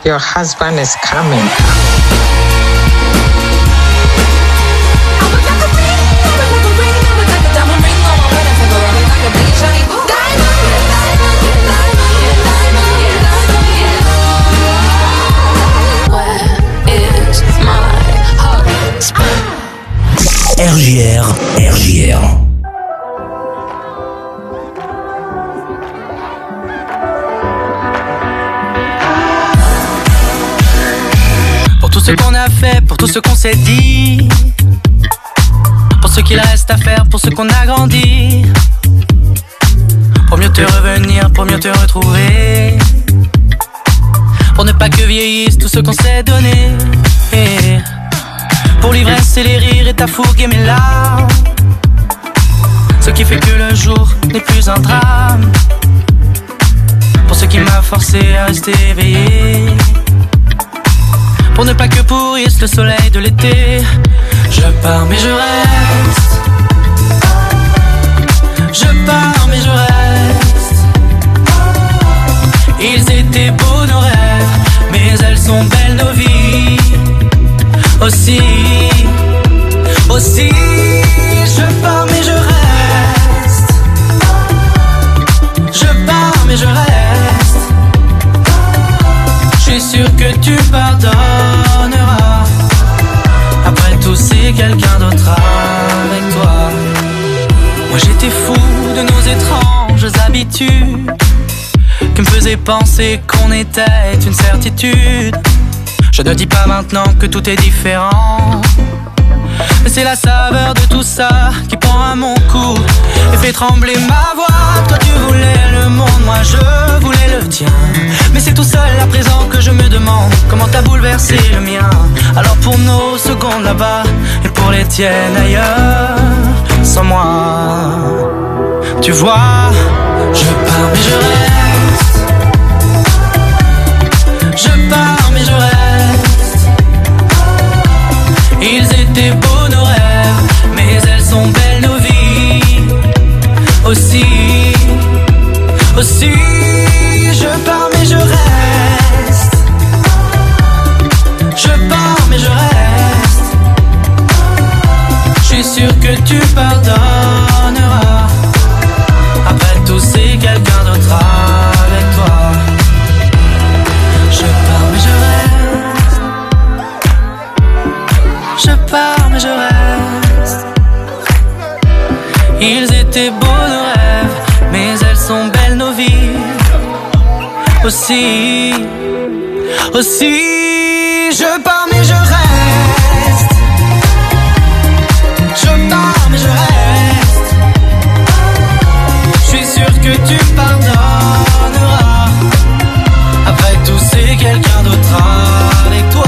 Your husband is coming. RJR. Pour tout ce qu'on a fait, pour tout ce qu'on s'est dit, pour ce qu'il reste à faire, pour ce qu'on a grandi, pour mieux te revenir, pour mieux te retrouver, pour ne pas que vieillisse tout ce qu'on s'est donné, pour l'ivresse et les rires et ta fougue et mes larmes, ce qui fait que le jour n'est plus un drame, pour ce qui m'a forcé à rester éveillé, pour ne pas que pourrisse le soleil de l'été. Je pars mais je reste, je pars mais je reste. Ils étaient beaux nos rêves, mais elles sont belles nos vies aussi, aussi. Je pars mais je reste, je pars mais je reste. Je suis sûr que tu pardonneras. Après tout c'est quelqu'un d'autre avec toi. Moi j'étais fou de nos étranges habitudes qui me faisaient penser qu'on était une certitude. Je ne dis pas maintenant que tout est différent, mais c'est la saveur de tout ça qui prend à mon cou et fait trembler ma voix. Toi tu voulais le monde, moi je voulais le tien, mais c'est tout seul à présent que je me demande comment t'as bouleversé le mien. Alors pour nos secondes là-bas et pour les tiennes ailleurs, sans moi, tu vois, je pars mais je reste, je pars mais je reste. Ils étaient beaux nos rêves, mais elles sont belles nos vies aussi, aussi. Je pars mais je reste, je pars mais je reste. Je suis sûr que tu pardonneras. Après tout c'est quelqu'un d'autre avec toi. Je pars mais je reste, je pars mais je reste. Ils étaient beaux nos rêves, mais elles sont belles nos vies aussi, aussi. Je pars mais je reste, je pars mais je reste. Je suis sûr que tu pardonneras. Après tout c'est quelqu'un d'autre avec toi.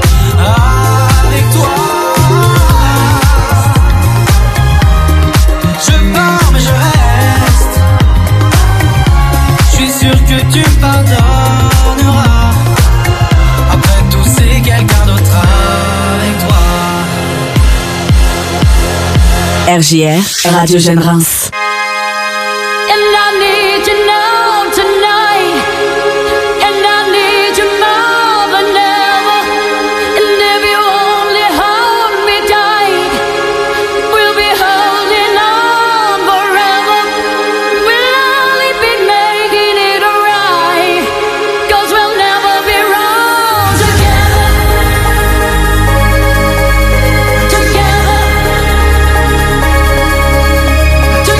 Je pars mais je reste, je suis sûr que tu pardonneras. Après tout c'est quelqu'un d'autre avec toi. RJR, Radio Jeune Reims. And I need you now tonight, and I need you more than ever. And if you only hold me tight, we'll be holding on forever. We'll only be making it right, 'cause we'll never be wrong together. Together.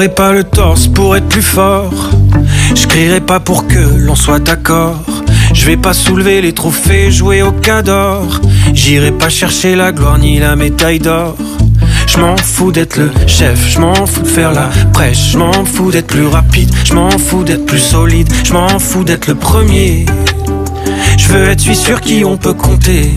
m'ouvrais pas le torse pour être plus fort. Je crierai pas pour que l'on soit d'accord. Je vais pas soulever les trophées, jouer au cador. J'irai pas chercher la gloire ni la médaille d'or. Je m'en fous d'être le chef, je m'en fous de faire la prêche. Je m'en fous d'être plus rapide, je m'en fous d'être plus solide. Je m'en fous d'être le premier. Je veux être celui sur qui on peut compter.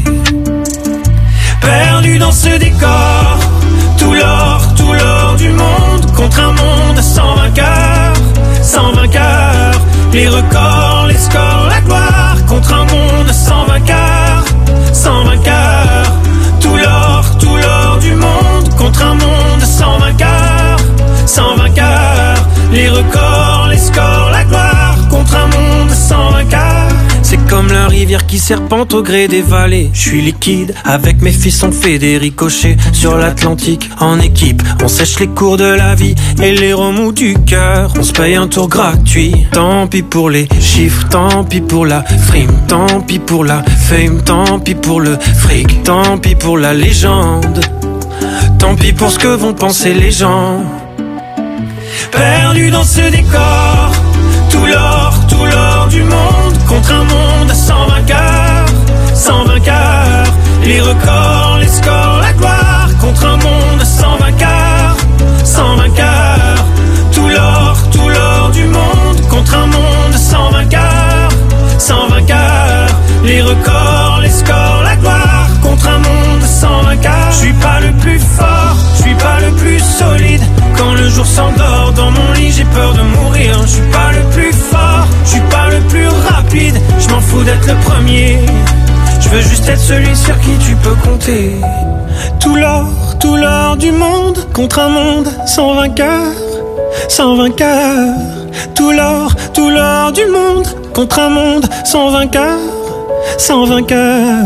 Perdu dans ce décor, tout l'or du monde contre un monde sans vainqueur, sans vainqueur. Les records, les scores, la gloire contre un monde sans vainqueur, sans vainqueur. Tout l'or du monde contre un monde sans vainqueur, sans vainqueur. Les records, les scores, la gloire contre un monde sans vainqueur. C'est comme la rivière qui serpente au gré des vallées. Je suis liquide, avec mes fils on fait des ricochets. Sur l'Atlantique, en équipe, on sèche les cours de la vie et les remous du cœur. On se paye un tour gratuit. Tant pis pour les chiffres, tant pis pour la frime, tant pis pour la fame, tant pis pour le fric, tant pis pour la légende, tant pis pour ce que vont penser les gens. Perdu dans ce décor, tout l'or du monde contre un monde sans vainqueur, sans vainqueur. Les records, les scores, la gloire contre un monde sans vainqueur, sans vainqueur. Tout l'or du monde contre un monde sans vainqueur, sans vainqueur. Les records, les scores, la gloire contre un monde sans vainqueur. Je suis pas le plus fort, je suis pas le plus solide. Quand le jour s'endort dans mon lit, j'ai peur de mourir. Je suis pas le plus fort, je suis pas le plus rapide. Je m'en fous d'être le premier. Je veux juste être celui sur qui tu peux compter. Tout l'or du monde contre un monde sans vainqueur, sans vainqueur. Tout l'or du monde contre un monde sans vainqueur, sans vainqueur.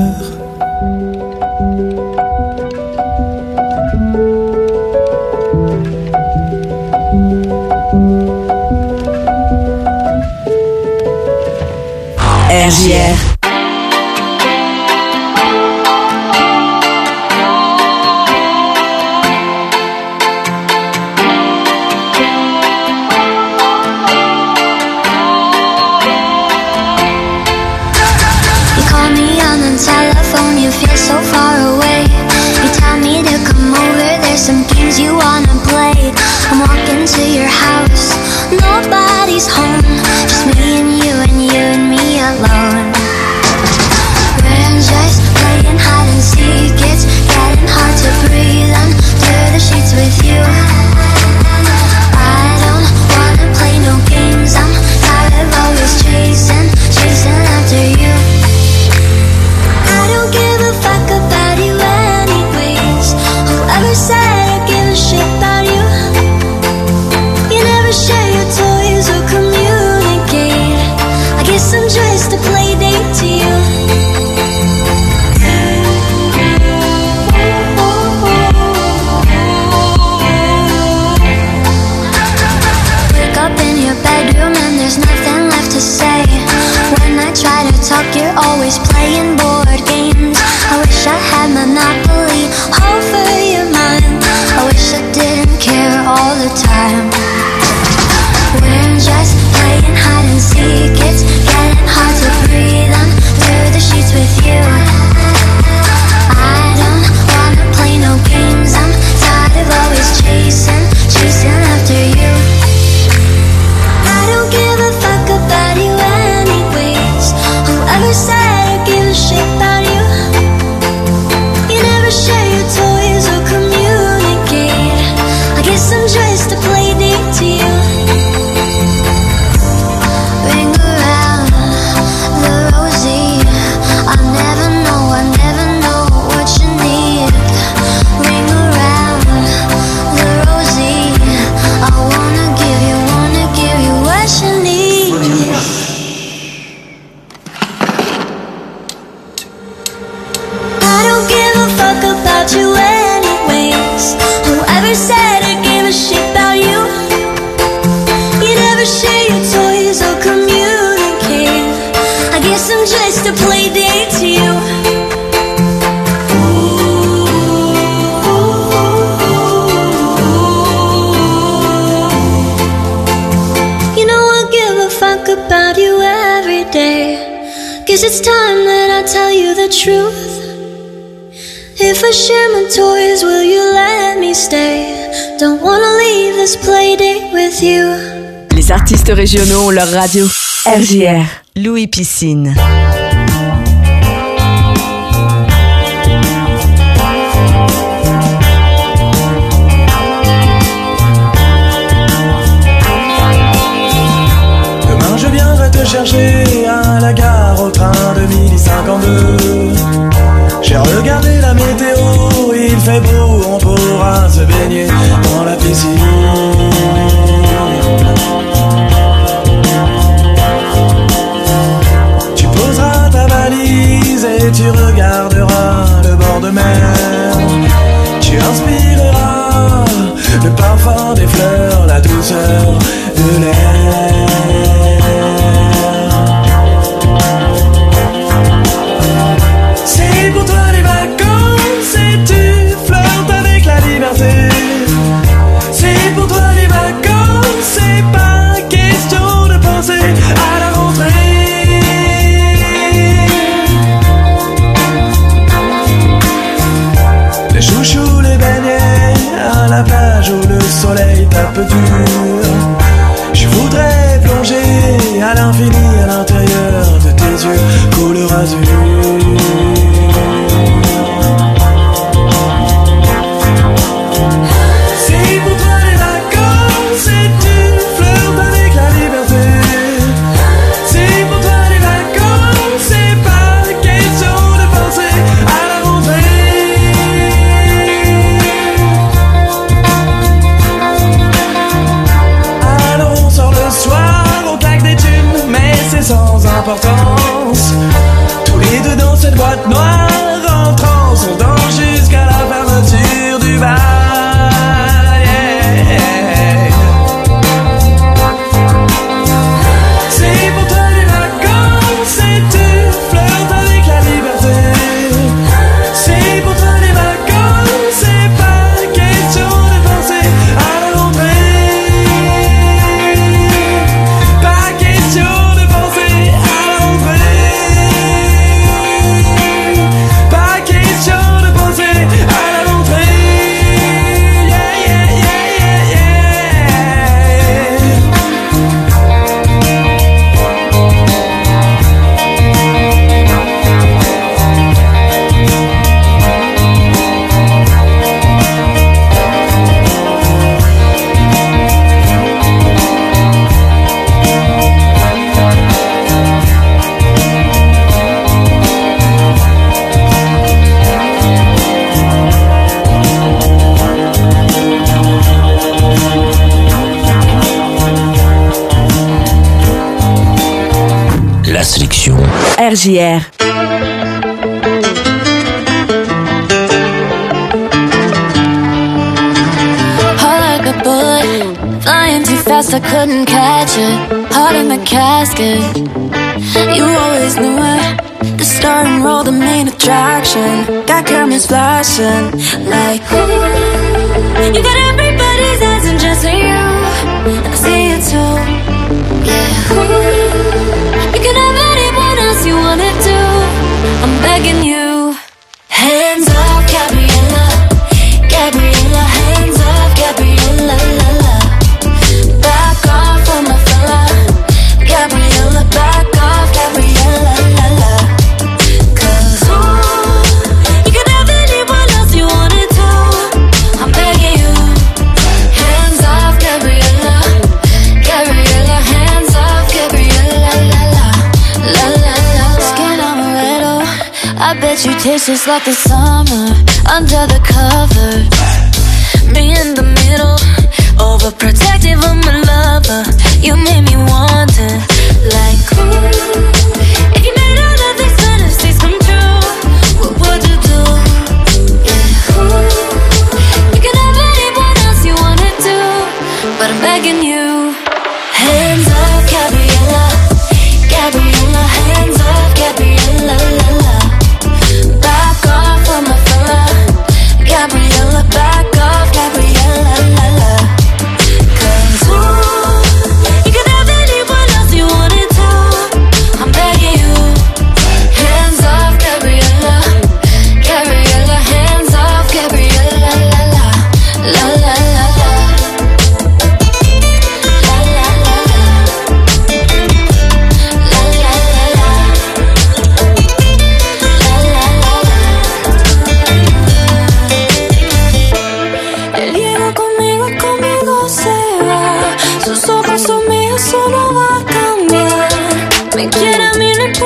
RJR. Telephone, you feel so far away. You tell me to come over, there's some games you wanna play. I'm walking to your house, nobody's home, just me and you and me alone. We're just playing hide and seek, it's getting hard to breathe under the sheets with you. I don't wanna play no games, I'm tired of always chasing after you. I don't give a fuck about you anyways. Whoever said I give a shit about you? You never share your toys or communicate. I guess I'm just a play date to you. Wake up in your bedroom and there's nothing left to say. When I try to talk, you're always playing board games. I wish I had Monopoly over your mind. I wish I didn't care all the time. We're just playing hide and seek, it's getting hard to breathe under the sheets with you. I don't wanna play no games, I'm tired of always chasing after you. I don't give a fuck about you anyways. Whoever said I give a shit about you? You never share your toys or communicate. I guess I'm just a play date to you. Ring around the rosy. I never know what you need. Ring around the rosy. I wanna give you what you need. I don't give a fuck about you anyways. Whoever said I give a shit about you? You never share your toys or communicate. I guess I'm just a play date to you. Guess it's time that I tell you the truth. If I share my toys, will you let me stay? Don't wanna leave this playdate with you. Les artistes régionaux ont leur radio. RJR. Louis Piscine. Demain je viendrai te chercher à la gare au train de 12h52. J'ai regardé la météo, il fait beau, on pourra se baigner dans la piscine. Tu poseras ta valise et tu regarderas le bord de mer. Tu inspireras le parfum des fleurs, la douceur de l'air. C'est pour toi les vacances et tu flirtes avec la liberté. C'est pour toi les vacances, c'est pas question de penser à la rentrée. Les chouchous, les beignets à la plage où le soleil tape dur. Je voudrais plonger à l'infini à l'intérieur de tes yeux couleur azur. C'est pour toi les vacances et tu flirtes avec la liberté. C'est pour toi les vacances, c'est pas question de penser à la rentrée. Alors on sort le soir, on claque des thunes, mais c'est sans importance. Tous les deux dans cette boîte noire en transe, on danse jusqu'à la fermeture du bar. Yeah. C'est pour toi les vacances et tu flirtes avec la liberté. C'est pour toi les vacances, c'est pas question de penser à la rentrée. Pas question de penser à la rentrée. Pas question de penser à la rentrée. Yeah, yeah, yeah, yeah, La sélection. RJR. Heart like a bullet, flying too fast, I couldn't catch it. Heart in the casket, you always knew it. The star and roll, the main attraction. Got cameras flashing, like ooh. You got everybody's eyes and just you, and I see it too. Yeah, ooh. You can have anyone else you wanna do. I'm begging you. Hands off, Gabriella, Gabriella, hands off, Gabriella, la la. Back off from my fella, Gabriella, back off, Gabriella, la la. 'Cause ooh, you can have anyone else you wanna do. I'm begging you. Hands off, Gabriella, Gabriella, hands off, Gabriella, la la, la la la. Skin amaretto, I bet you taste just like the summer under the covers. Me in the middle, overprotective of my lover. You made me want it, like ooh. If you made all of these fantasies come true, what would you do? Yeah, ooh. You can have anyone else you wanna do, but I'm begging you. Hands off, Gabriella, Gabriella, hands off, Gabriella, la la. Back off from my fella, Gabriella, back off, Gabriella, la la. 'Cause ooh, you can have anyone else you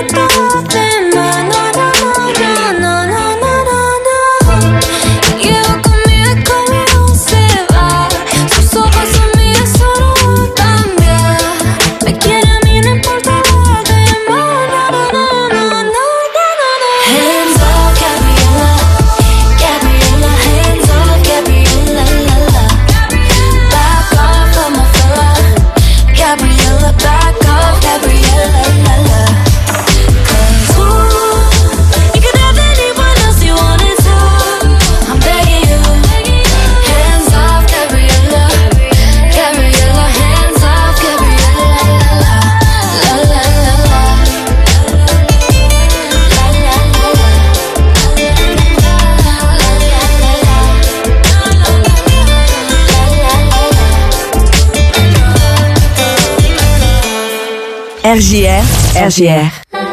RJR.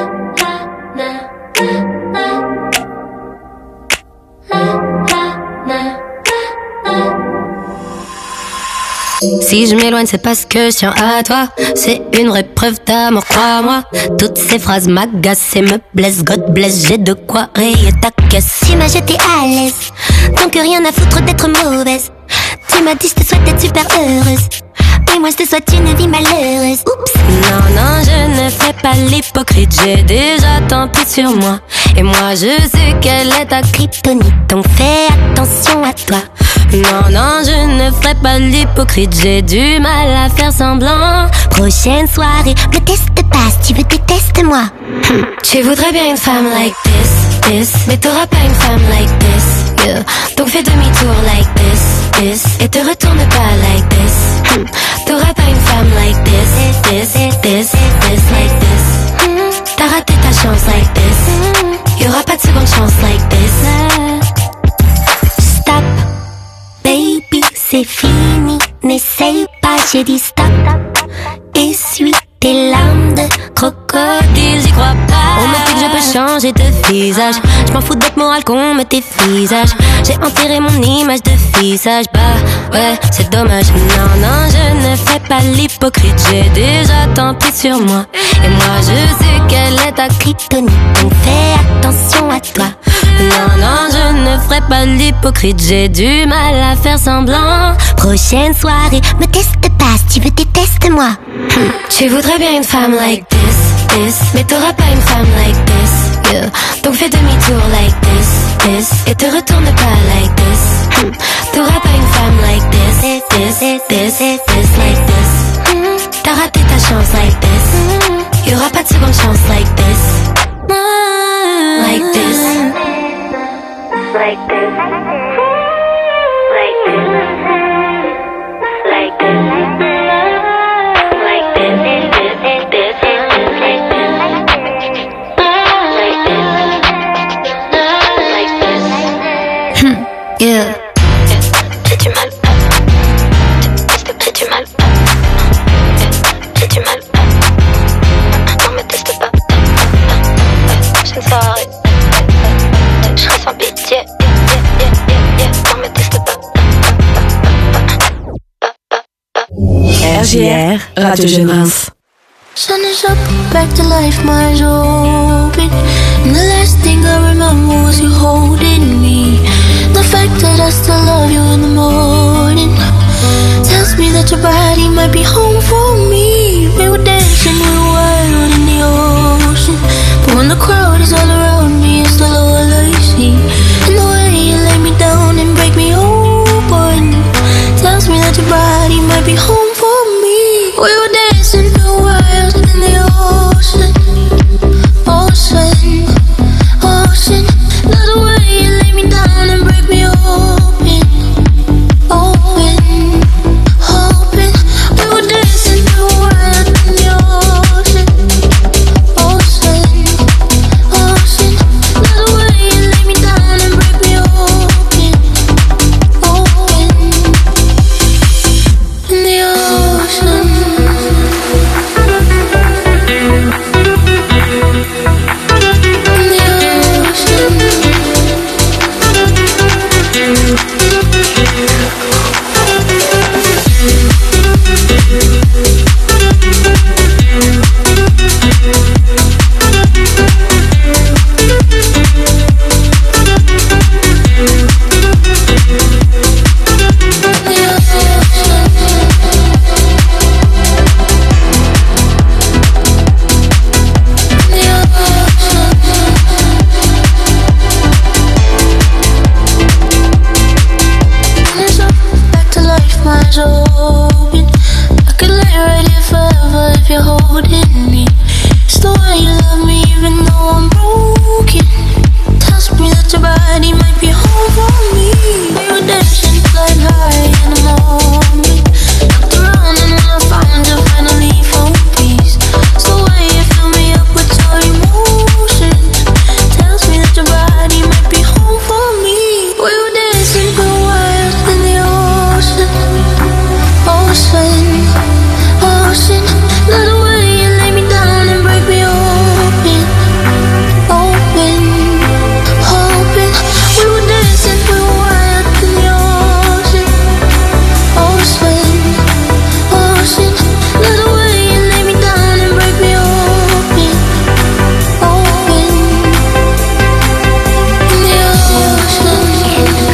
Si je m'éloigne, c'est parce que je tiens à toi. C'est une vraie preuve d'amour, crois-moi. Toutes ces phrases m'agacent et me blessent. God bless, j'ai de quoi rayer ta caisse. Tu m'as jeté à l'aise, donc rien à foutre d'être mauvaise. Tu m'as dit je te souhaite d'être super heureuse, et moi je te souhaite une vie malheureuse. Oups. Non, je ne ferai pas l'hypocrite. J'ai déjà tant pris sur moi, et moi je sais quelle est ta kryptonite. Donc fais attention à toi. Non, je ne ferai pas l'hypocrite. J'ai du mal à faire semblant. Prochaine soirée, le test passe, tu veux déteste-moi. Tu voudrais bien une femme like this, mais t'auras pas une femme like this, yeah. Donc fais demi-tour like this, et te retourne pas like this. T'auras pas une femme like this, like this. T'as raté ta chance like this. Y'aura pas de seconde chance like this. Stop, baby, c'est fini. N'essaye pas, j'ai dit stop. Essuie tes larmes de crocodile, j'y crois pas. On me dit que je peux changer de visage. Je m'en fous d'être moral qu'on me dévisage. J'ai enterré mon image de visage. Bah ouais, c'est dommage. Non, je ne fais pas l'hypocrite. J'ai déjà tant pris sur moi, et moi je sais quelle est ta kryptonite. Donc fais attention à toi. Non, je ne ferai pas l'hypocrite. J'ai du mal à faire semblant. Prochaine soirée, me teste pas, si tu veux déteste-moi. Tu voudrais bien une femme like this, mais t'auras pas une femme like this, yeah. Donc fais demi-tour like this, et te retourne pas like this. T'auras pas une femme like this, like this. T'as raté ta chance like this. Y'aura pas de seconde chance like this. Like this. Like this. Like this. Like this. Yeah. J'ai du mal. J'ai du mal. J'ai du mal. Non, me teste pas. J'ai une soirée. Je serai sans pitié. Non, me teste pas. RJR, Radio Jeunesse. Sun is up, back to life, my eyes open. And the last thing I remember was you holding me. The fact that I still love you in the morning tells me that your body might be home for me. We were dancing, we were wild in the ocean, but when the crowd is all around me, it's still all I see. And the way you lay me down and break me open tells me that your body might be home for me. We were dancing, we were wild in the ocean, ocean, ocean. Love the way you lay me down and break me open, open, open. We were dancing, we were wild in the love me even though I'm broken. Tells me that your body might be home for me. We were dancing flying high in the morning. Looked around and when I found you, finally found peace. So when you fill me up with your emotions, tells me that your body might be home for me. We were dancing for a while in the ocean, ocean, ocean. Love the way you lay me down and break me open, open, open. We were dancing for a while in the ocean, ocean, ocean. Love the way you lay me down and break me open, open. In the ocean, in the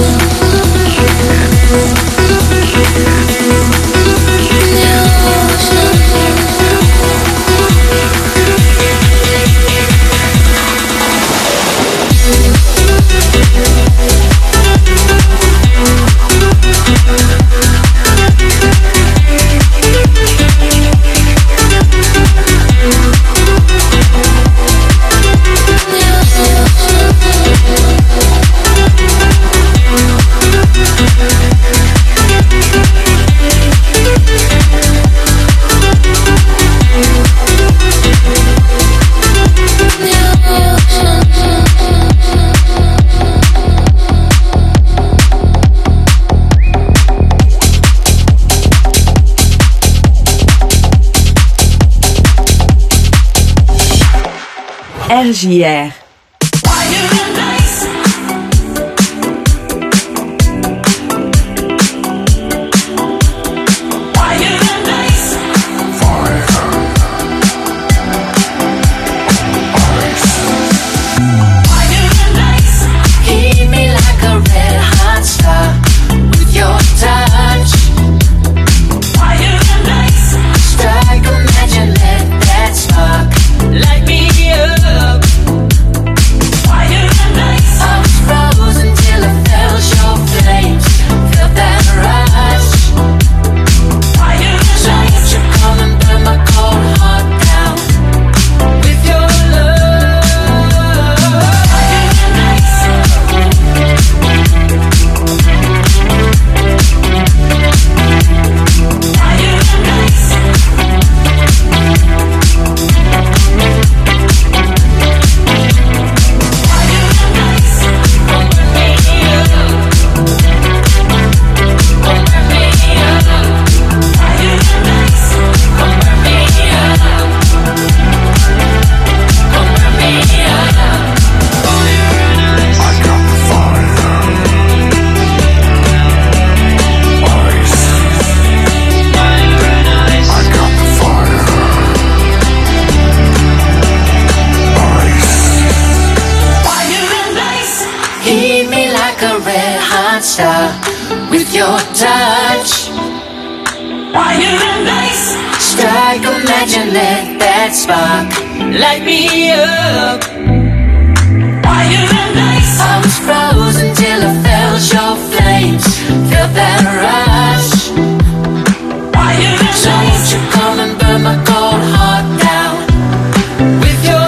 RJR. Light me up. Why you star with your touch. Why you nice? Strike a match and let that spark light me up. Why you nice? I was frozen till I felt your flames, felt that rush. Why you nice? So won't you come and burn my cold heart down with your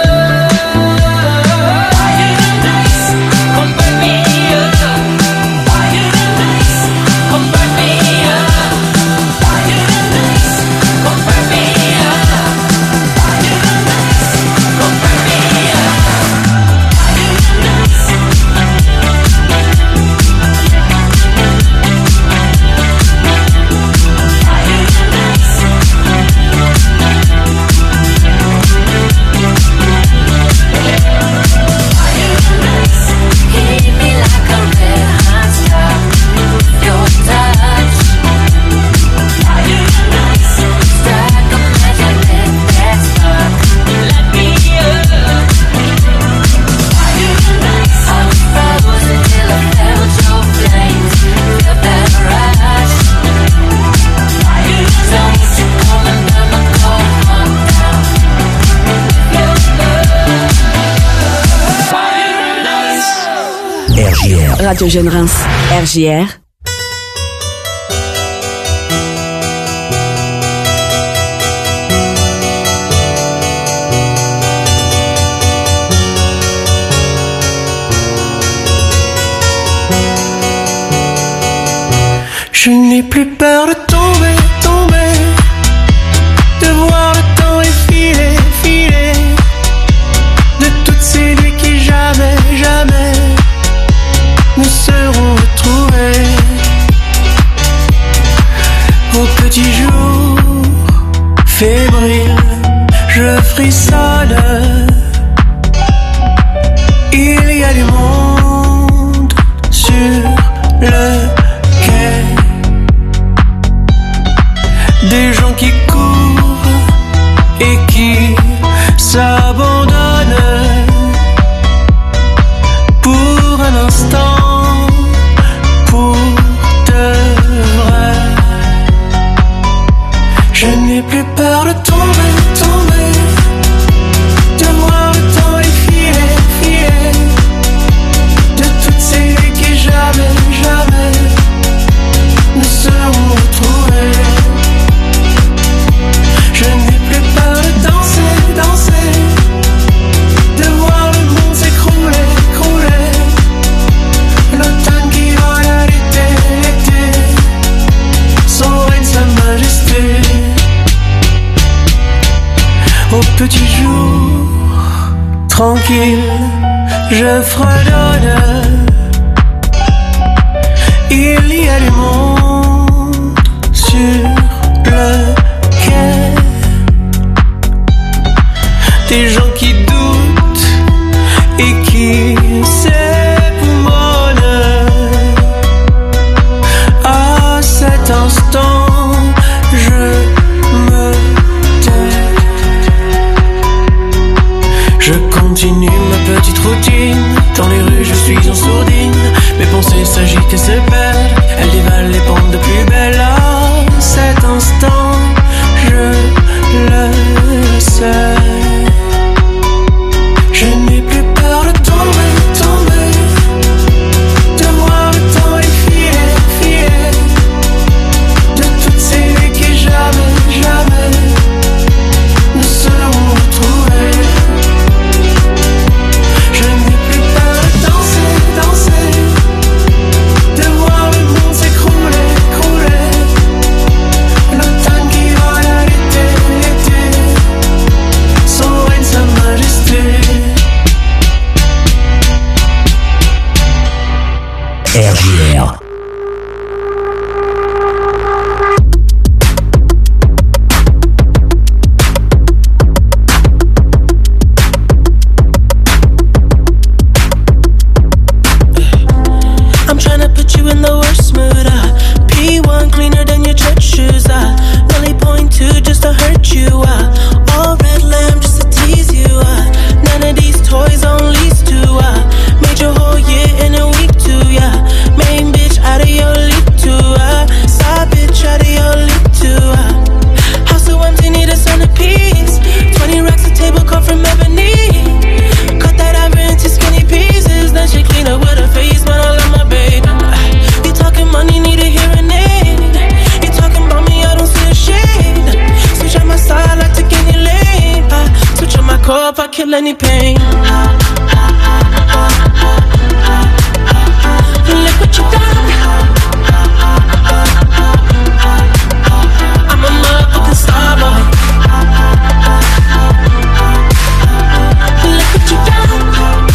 love? Why you nice? Come burn me up. Why you nice? Come burn me up. Why you nice? Come burn me up. Why you nice? Come burn me up. Why you nice? Keep me like a red hot star with your touch. Why you nice? Strike a match and let that spark light me up. Why you nice? I was frozen till I felt your flames, felt that rush. Why you nice? So won't you come and burn my cold heart down with your love? Why you nice? RJR. Radio Jeune Reims. RJR. Je n'ai plus peur de tomber, tomber, de voir le temps filer, filer, de toutes ces nuits qui jamais, jamais ne seront retrouvées. Au petit jour fébrile, je frissonne. Il y a du monde sur le quai, des gens qui courent et qui s'abandonnent pour un instant, pour de vrai. Je n'ai plus peur de tomber, tomber, de voir le temps filer, filer, de toutes ces nuits qui jamais, jamais ne seront retrouvées. Je n'ai plus peur de danser, danser, de voir le monde s'écrouler, écrouler, l'automne qui va à l'été, l'été, son règne, sa majesté. Au petit jour tranquille, je fredonne. Il y a du monde sur le quai, des gens qui doutent et qui s'époumonnent. À cet instant, je me tais. Je continue ma petite routine. Dans les rues je suis en sourdine. Mes pensées s'agitent et se perdent. Elles dévalent les pentes de plus belle. À cet instant, je le sais. Je n'ai plus peur de tomber, tomber, de voir le temps filer, filer, de toutes ces nuits qui jamais, jamais ne seront retrouvées. Je n'ai plus peur de danser, danser, de voir le monde s'écrouler, écrouler, l'automne qui va à l'été, l'été, son règne, sa majesté. RJR. I'm tryna put you in the worst mood. P1 cleaner than your church shoes. Really point to just to hurt you. All red lamb just to tease you. None of these toys on lease to. Made your whole year in a week too. Yeah, main bitch out of your league too. Side bitch out of your league too. House so empty, need a centerpiece. 20 racks a table cut from ebony. Cut that ivory into skinny pieces. Then she clean up with her face, man, I love my baby. You talking money, need a hearing aid. You talking about me, I don't see a shade. Switch on my side, I take any lane. Switch on my cup, I kill any pain. Look what you done. I'm a motherfucking star boy. Look what you done.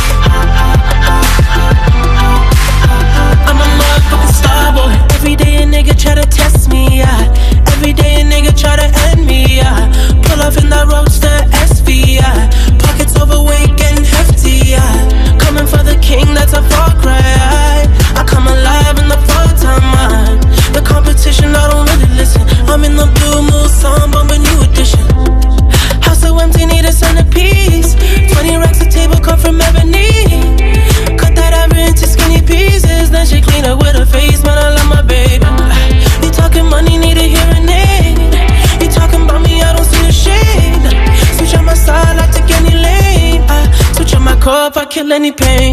I'm a motherfucking star boy. Every day a nigga try to test me, yeah. Every day a nigga try to end me, yeah. Pull off in that roadster SV, yeah. Pockets overweight, getting hefty, yeah. Coming for the king, that's a far cry. I come alive in the fall time, the competition, I don't really listen. I'm in the blue moon, song, bumping new edition. House so empty, need a centerpiece. 20 racks a table cut from ebony. Cut that ivory into skinny pieces. Then she clean up with her face, man, I love my baby. You talking money, need a hearing aid. You talking about me, I don't see a shade. Switch on my side, I take any lane. Switch on my cup, I kill any pain.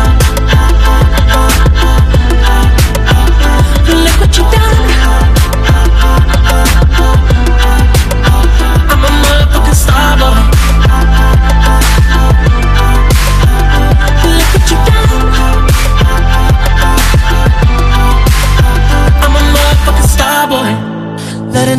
Look what you done. I'm a motherfucking star boy. Look what you done. I'm a motherfucking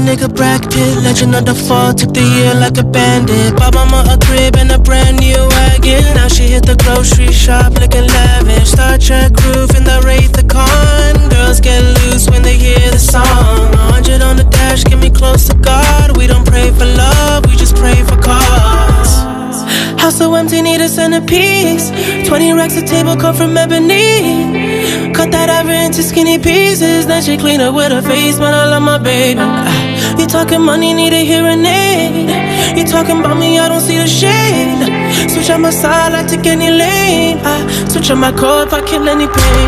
nigga Brad Pitt, legend of the fall, took the year like a bandit. Bought mama a crib and a brand new wagon. Now she hit the grocery shop looking lavish. Star Trek roof in the Wraith the Con. Girls get loose when they hear the song. 100 on the dash, get me close to God. We don't pray for love, we just pray for cause. House so empty, need a centerpiece. 20 racks of table cut from ebony. Cut that ever into skinny pieces. Then she clean up with her face, but I love my baby. You talking money, need a hearing aid. You talking about me, I don't see the shade. Switch on my side, I take any lane. I switch on my core if I kill any pain.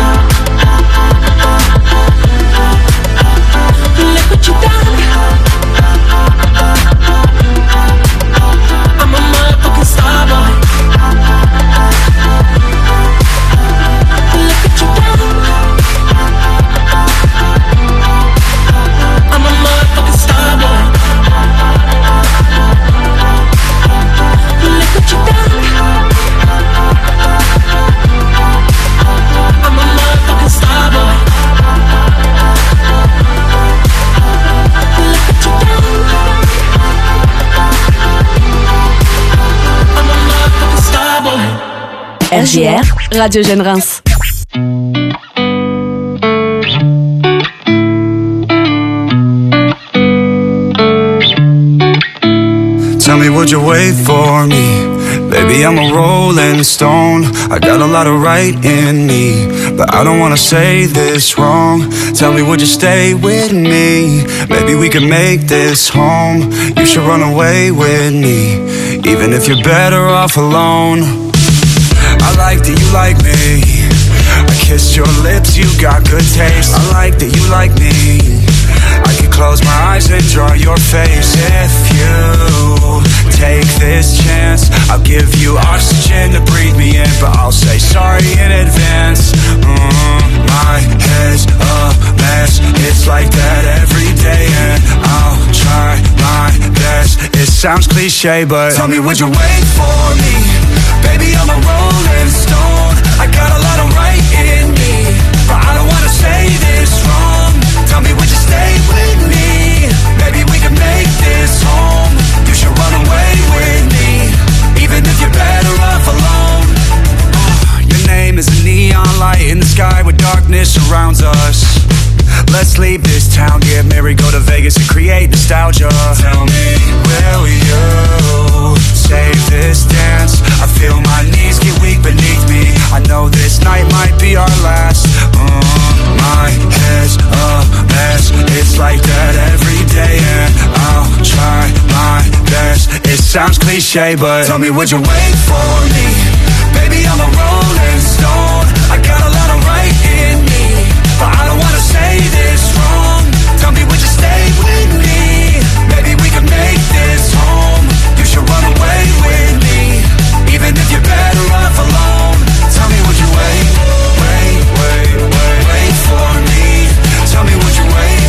Look what you done. I'm a motherfucking star boy. Look what you done. I'm a motherfucking star boy. Look what you done. I'm a motherfucking star boy. Look what you done. I'm a motherfucking star boy. RJR, Radio Jeune Reims. Tell me, would you wait for me? Baby, I'm a rolling stone. I got a lot of right in me, but I don't wanna say this wrong. Tell me, would you stay with me? Maybe we can make this home. You should run away with me, even if you're better off alone. I like that you like me. I kissed your lips, you got good taste. I like that you like me. I can close my eyes and draw your face. If you take this chance, I'll give you oxygen to breathe me in, but I'll say sorry in advance. My head's a mess. It's like that every day, and I'll try my best. It sounds cliche, but tell me, would you wait for me? Baby, I'm a rolling stone. I got a lot of right in me, but I don't wanna say this wrong. Tell me, would you stay with me? Maybe we can make this home. You should run away with me, even if you're better off alone. Your name is a neon light in the sky where darkness surrounds us. Let's leave this town, get married, go to Vegas and create nostalgia. Tell me, will you save this dance? I feel my knees get weak beneath me. I know this night might be our last. My head's a mess. It's like that every day, and I'll try my best. It sounds cliche, but tell me, would you wait for me? Baby, I'm a rolling stone. I got a lot of right in me, but I don't wanna say this wrong. Tell me, would you stay with me? Maybe we can make this home. You should run away with me, even if you're better off alone. Tell me, would you wait for me? Tell me, would you wait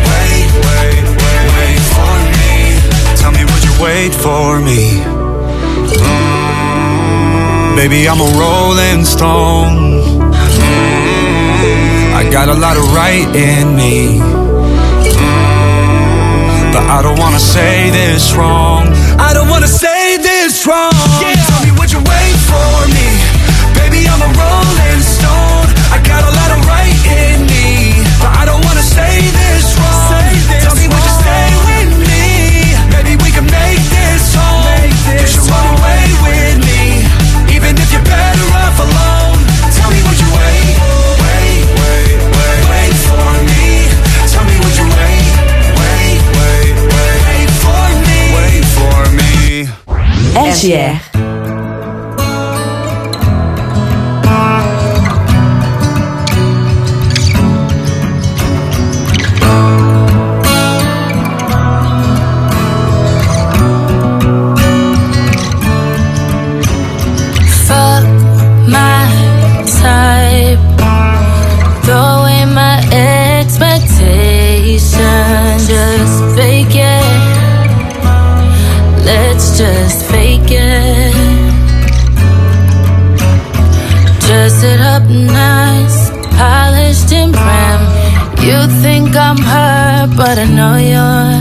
for me? Tell me, would you wait for me? Baby, I'm a rolling stone. I got a lot of right in me, but I don't wanna say this wrong. I don't wanna say this wrong. Yeah. Tell me, would you wait for me? Baby, I'm a rolling stone. I got a lot of right in me, but I don't wanna say this wrong. Tell me, would you stay with me? Maybe we can make this home. You should run away with me, even if you're better off alone. Tell me, would you wait for me? Tell me, would you wait for me? RJR. Just fake it. Dress it up nice, polished and prim. You think I'm her, but I know you're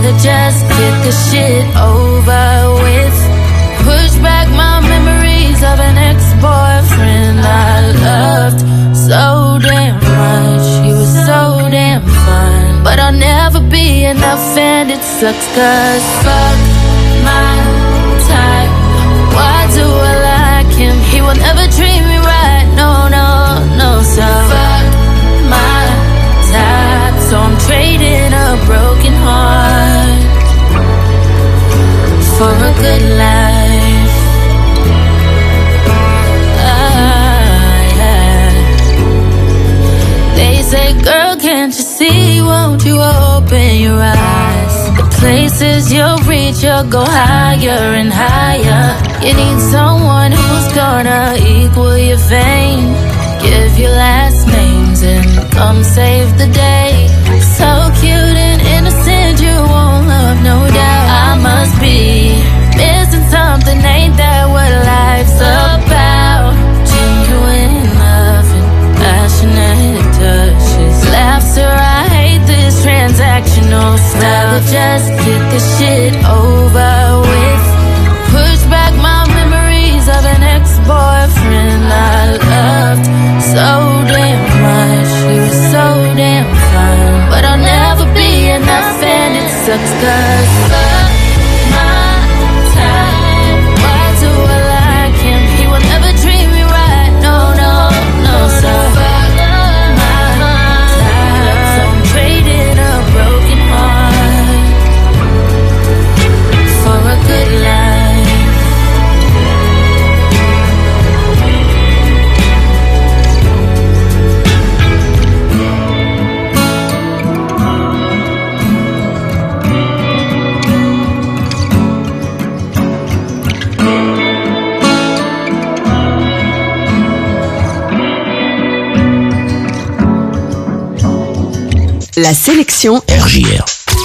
rather just get the shit over with. Push back my memories of an ex-boyfriend I loved so damn much. He was so damn fun, but I'll never be enough and it sucks cause fuck my type. Why do I like him? He will never treat me right, no, no, no. So fuck my type. So I'm trading a broken heart for a good life. Yeah. They say, girl, can't you see? Won't you open your eyes? The places you'll reach, you'll go higher and higher. You need someone who's gonna equal your fame. Give your last names and come save the day. So cute and innocent, you won't love, no doubt. I must be missing something, ain't that what life's about? Genuine love and passionate touches. Laughter, I hate this transactional stuff. Rather just get this shit over with. Push back my memories of an ex-boyfriend I loved so damn much. He was so damn fun, but I'll never be enough and it sucks cause fuck my type. Why do I like him? He will never treat me right, no, no, no. So fuck my type. So I'm trading a broken heart for a good life. La sélection RJR.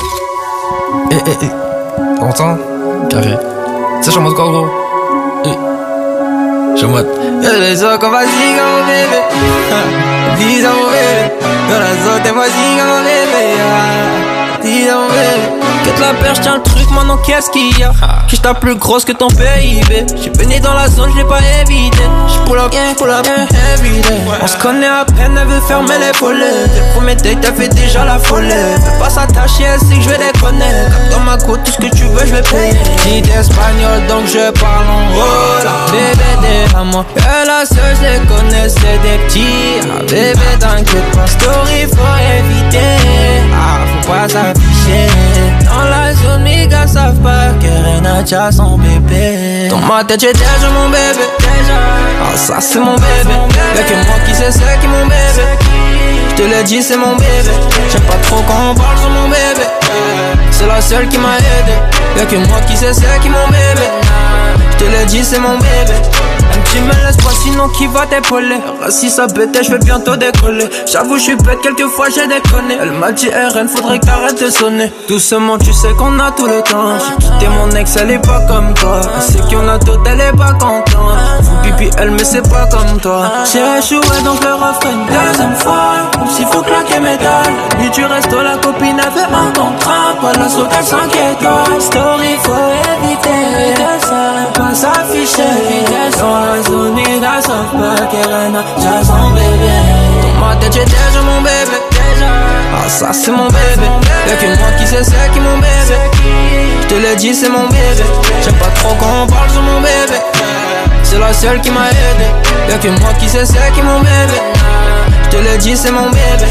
T'entends? Carré. Ça, je suis en mode quoi, gros? Je suis en mode. Les autres, comme vas-y, mon bébé. Dis à mon bébé. Dans la zone, t'es vas-y, mon bébé. Dis à mon bébé. Quitte la perche, tiens le truc, maintenant qu'est-ce qu'il y a? Qui t'a plus grosse que ton PIB. J'suis baigné dans la zone, j'l'ai pas évité. J'pull up, everyday. On se connaît à peine, elle veut fermer les volets. Dès le premier date, elle fait déjà la folie. Veux pas s'attacher, elle sait que j'vais déconner. Dans ma côte, tout ce que tu veux, j'vais payer. Dis d'espagnol, donc je parle en hola. Bébé, déjame-moi. Que la seule, j'les connais, c'est des petits. Ah, bébé, t'inquiète pas. Story, faut éviter. Ah, faut pas s'afficher. Dans la zone, mes gars savent pas que Renacha son bébé. Dans ma tête, j'ai déjà mon bébé. Ah, ça c'est mon bébé. Y'a que moi qui sais c'est qui mon bébé. J'te l'ai dit, c'est mon bébé. J'aime pas trop quand on parle sur mon bébé. C'est la seule qui m'a aidé. Y'a que moi qui sais c'est qui mon bébé. J'te l'ai dit, c'est mon bébé. Même tu me laisses pas, sinon qui va t'épauler? Si ça pète, je vais bientôt décoller. J'avoue, j'suis bête, quelquefois j'ai déconné. Elle m'a dit RN, faudrait que t'arrêtes de sonner. Doucement, tu sais qu'on a tout le temps. J'ai quitté mon ex, elle est pas comme toi. Elle sait qu'il y en a d'autres, elle est pas contente. Faut pipi, elle, mais c'est pas comme toi. J'ai échoué, donc le refrain une deuxième fois. Comme s'il faut claquer mes dalles. Nuit du resto, la copine avait un contrat. Pas la saute, elle s'inquiète. Story, faut éviter. Pas s'afficher. Dans la zone, les gars savent pas qu'Elena, j'ai son bébé. Dans ma tête, j'ai déjà mon bébé. Ah, ça c'est mon bébé. Y'a que moi qui sais c'est qui mon bébé. J'te l'ai dit, c'est mon bébé. J'aime pas trop quand on parle sur mon bébé. C'est la seule qui m'a aidé. Y'a que moi qui sais c'est qui mon bébé. J'te l'ai dit, c'est mon bébé.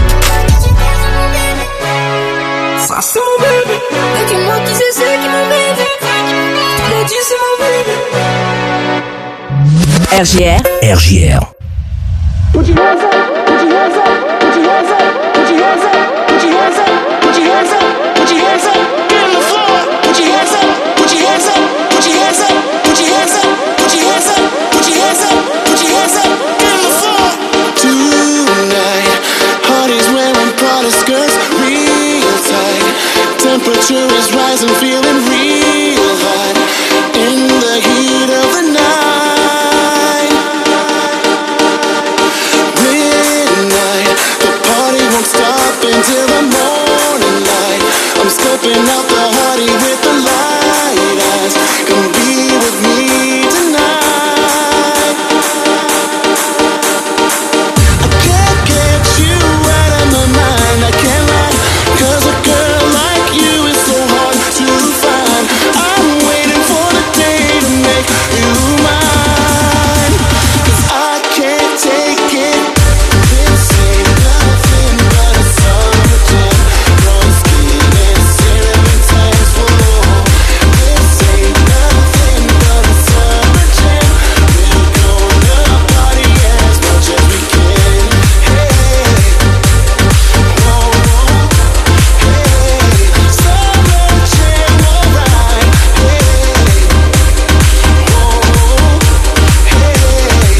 Ça c'est mon bébé. Y'a que moi qui sais c'est qui mon bébé. J'te l'ai dit, c'est mon bébé. RJR. RJR. Put your hands up, put your hands up, put your hands up, put your hands up, put your hands up, put your hands up, put your hands up, get on the floor, put your hands up, put your hands up, put your hands up, put your hands up, put your hands up, put your hands up, put your hands up, get on the floor. Tonight, heart is wearing Prada skirts, real tight. Temperature is rising, feeling real hot in the heat of the night. Until the morning light, I'm scoping out the hearty with the light eyes. Come be with me tonight. I can't get you out of my mind, I can't lie, 'cause a girl like you is so hard to find. I'm waiting for the day to make you mine, 'cause I can't take it. This ain't nothing but a summer jam. One skin and cinnamon tangs for more. This ain't nothing but a summer jam. We're gonna party as much as we can. Hey, whoa, whoa, hey, summer jam, alright. Hey, whoa, hey.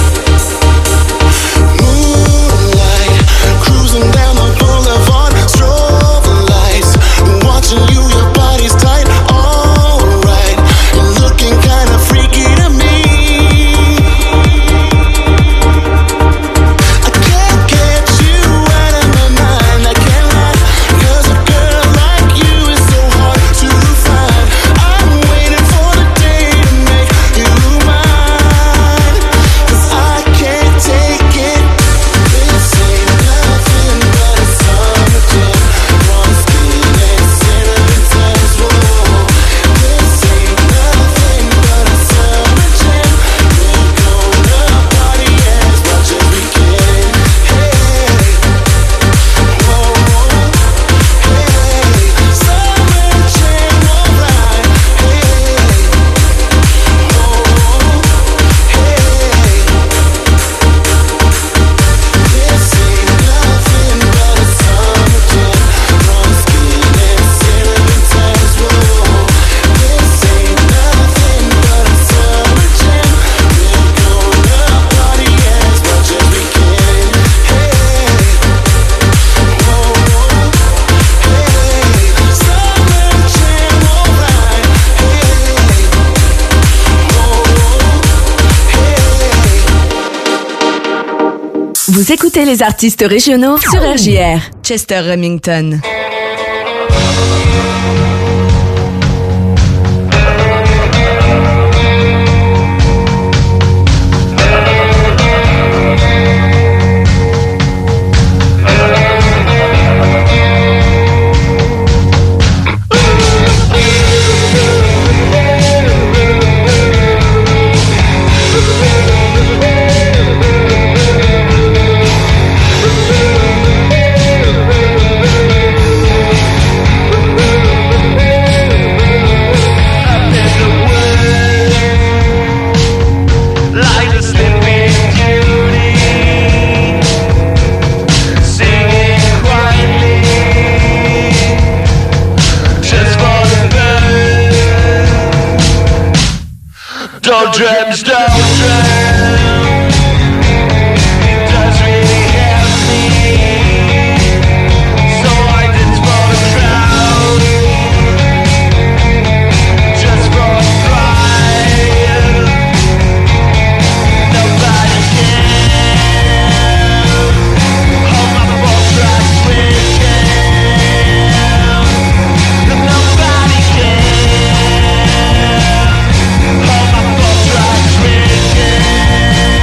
Moonlight, cruising down the boulevard, strobe lights, watching you, your body's tight, alright, you're looking kinda freaky to me. I can't get you out of my mind, I can't lie, 'cause a girl like you is so hard to find. I'm waiting for the day to make you mine, 'cause I can't take it. This ain't nothing but a summer jam. One skin and cinnamon tangs for more. This ain't nothing but a summer jam. We're gonna party as much as we can. Hey, whoa, whoa, hey, summer jam, alright. Hey, whoa, hey. This ain't nothing but a summer jam. One skin and cinnamon tangs for more. This ain't nothing but a summer jam. We're gonna party as much as we can. Hey, whoa, hey, summer jam, alright. Hey, whoa, hey. Vous écoutez les artistes régionaux sur RJR. Chester Remington. Like a sleeping beauty, singing quietly, just for the bird. Don't dream, don't dream. It does really help me, so I did for the crowd, just for a pride. Nobody can hold my 4-track switching. Nobody can hold my 4-track switching.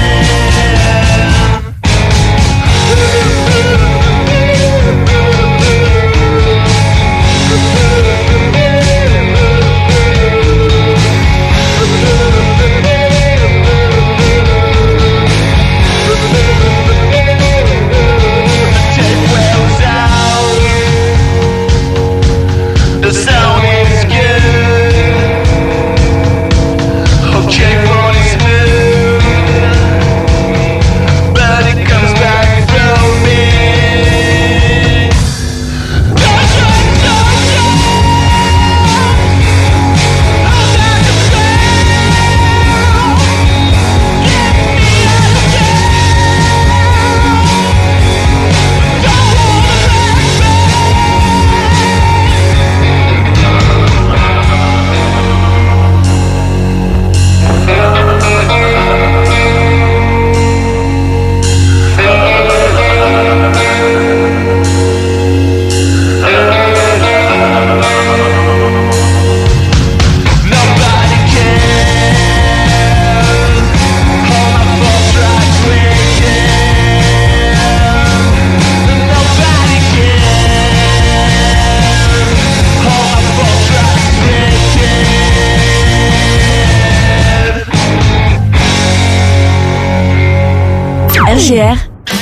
RJR.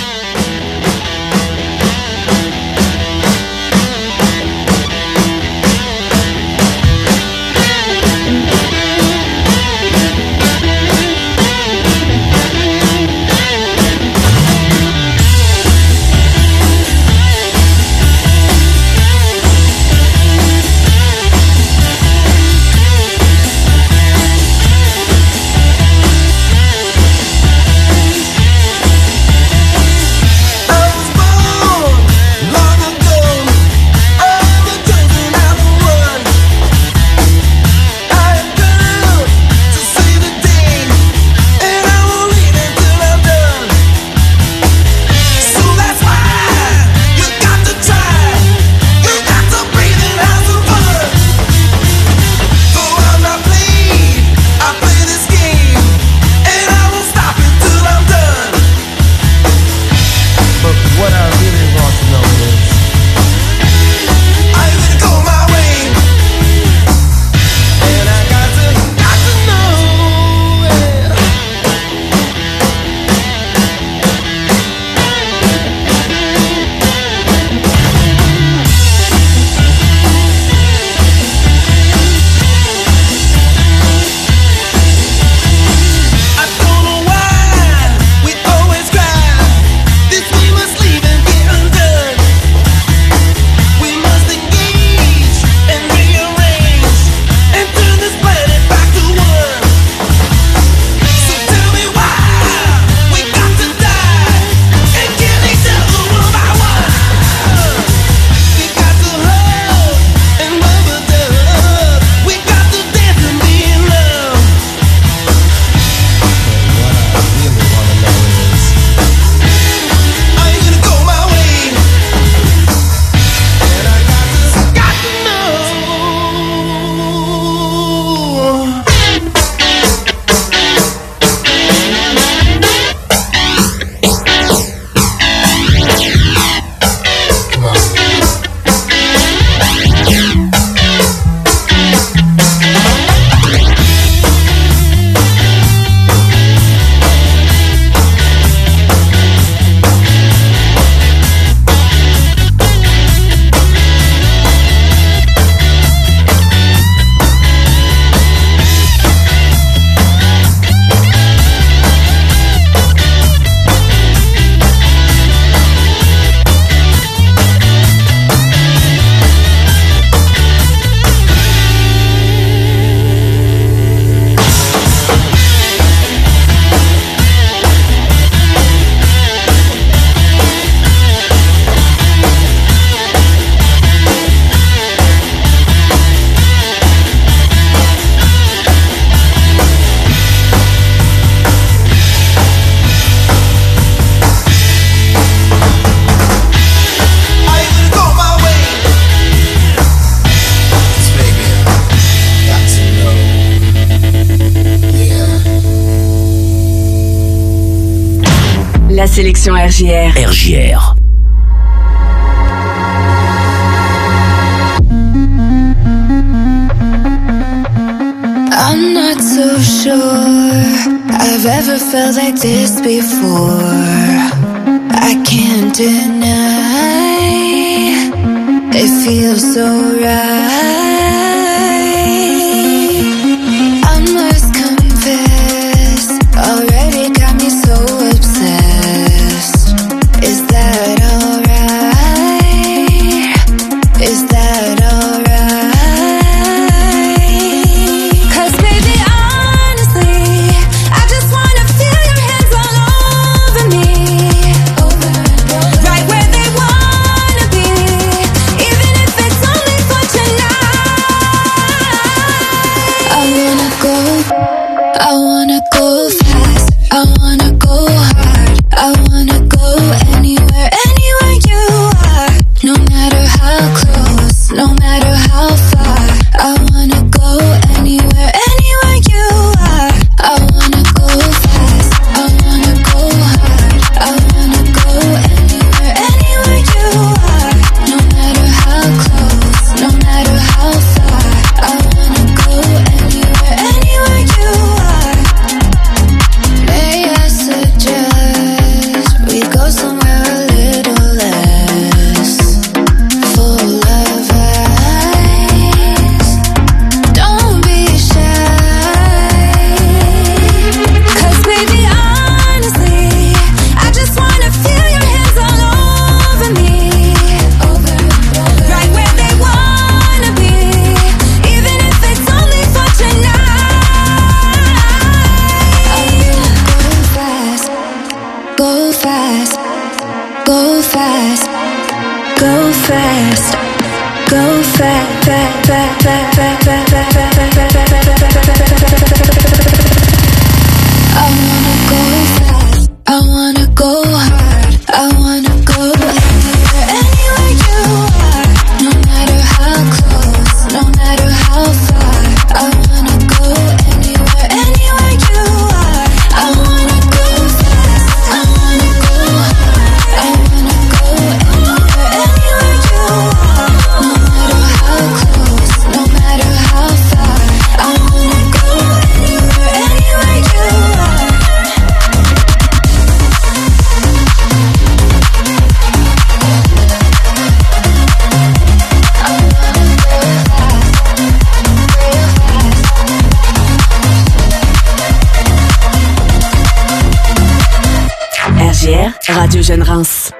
La sélection RJR. RJR. I'm not so sure I've ever felt like this before. I can't deny it feels so right. I must confess, already got me so obsessed. Is that alright? Is that alright? Right where they wanna be, even if it's only for tonight. I wanna go hard. I wanna go anywhere you are. No matter how close, no matter how far. I wanna go anywhere you are. I wanna go fast. I wanna go hard. I wanna go anywhere you are. No matter how close, no matter how far. I wanna go anywhere you are. RJR, Radio Jeune Reims.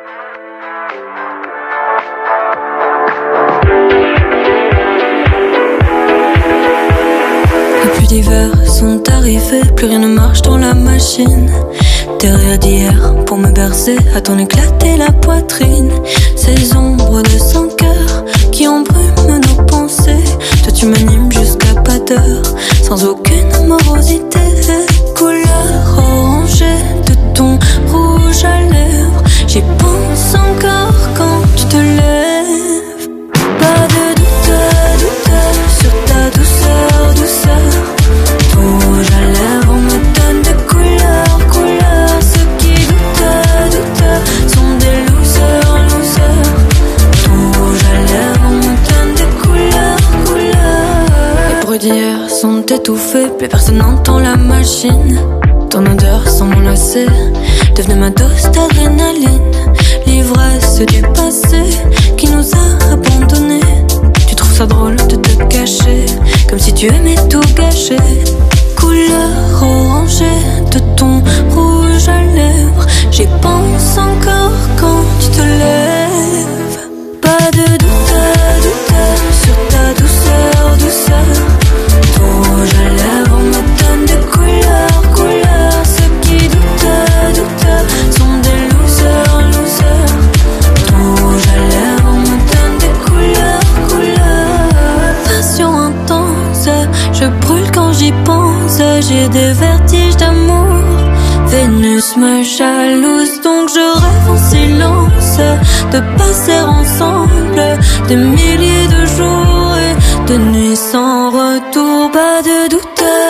Les pluies d'hiver sont arrivées, plus rien ne marche dans la machine. Derrière d'hier, pour me bercer, à t'en éclater la poitrine. Ces ombres de sans cœur qui embrument nos pensées. Toi tu m'animes jusqu'à pas d'heure, sans aucune amorosité. Couleur orangée de ton rouge à lèvres, j'y pense encore quand tu te lèves. Pas de doute sur ta douceur, douceur. Ton rouge à lèvres me donne des couleurs, couleurs. Ceux qui doutent sont des losers, losers. Ton rouge à lèvres me donne des couleurs, couleurs. Les bruits d'hier sont étouffés, plus personne n'entend la machine. Ton odeur sans m'enlacer devenait ma dose d'adrénaline. L'ivresse du passé qui nous a abandonnés. Tu trouves ça drôle de te cacher, comme si tu aimais tout gâcher. Couleur orangée de ton rouge à lèvres, j'y pense encore quand tu te lèves. Pas de doute sur ta douceur, douceur. Ton rouge à lèvres me donne des couleurs, couleurs. Ceux qui doutent sont des losers, losers. Ton rouge à lèvres me donne des couleurs, couleurs. Passion intense, je brûle quand j'y pense. J'ai des vertiges d'amour. Vénus me jalouse, donc je rêve en silence de passer ensemble des milliers de jours et de nuits sans retour. Pas de doute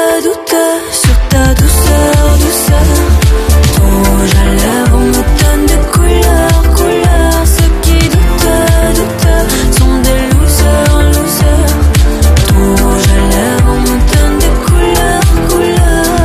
sur ta douceur, douceur. Ton rouge à lèvres me donne des couleurs, couleurs. Ceux qui doutent sont des losers, losers. Ton rouge à lèvres me donne des couleurs, couleurs.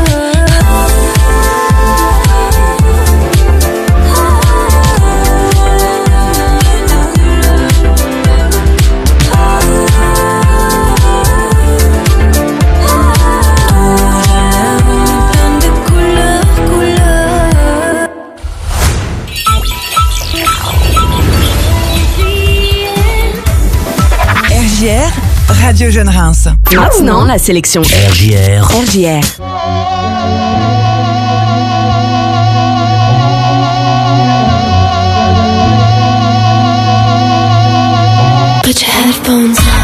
RJR, Radio Jeune Reims. Maintenant, la sélection RJR. Put your headphones on.